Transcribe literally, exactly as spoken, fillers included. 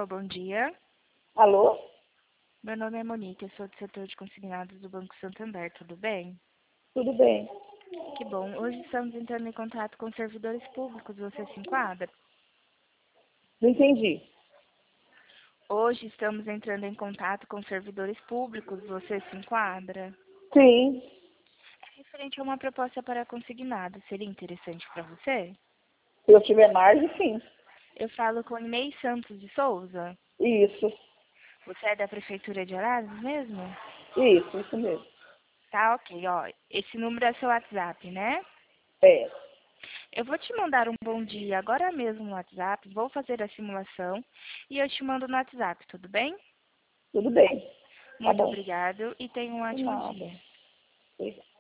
Alô, bom dia. Alô? Meu nome é Monique, eu sou do setor de consignados do Banco Santander, tudo bem? Tudo bem. Que bom. Hoje estamos entrando em contato com servidores públicos, você se enquadra? Não entendi. Hoje estamos entrando em contato com servidores públicos, você se enquadra? Sim. É referente a uma proposta para consignado, seria interessante para você? Se eu tiver margem, sim. Eu falo com Inês Santos de Souza. Isso. Você é da Prefeitura de Araras mesmo? Isso, isso mesmo. Tá, ok, ó. Esse número é seu WhatsApp, né? É. Eu vou te mandar um bom dia agora mesmo no WhatsApp, vou fazer a simulação e eu te mando no WhatsApp, tudo bem? Tudo bem. Tá Muito bom. obrigado e tenha um De ótimo nada. dia. Obrigada.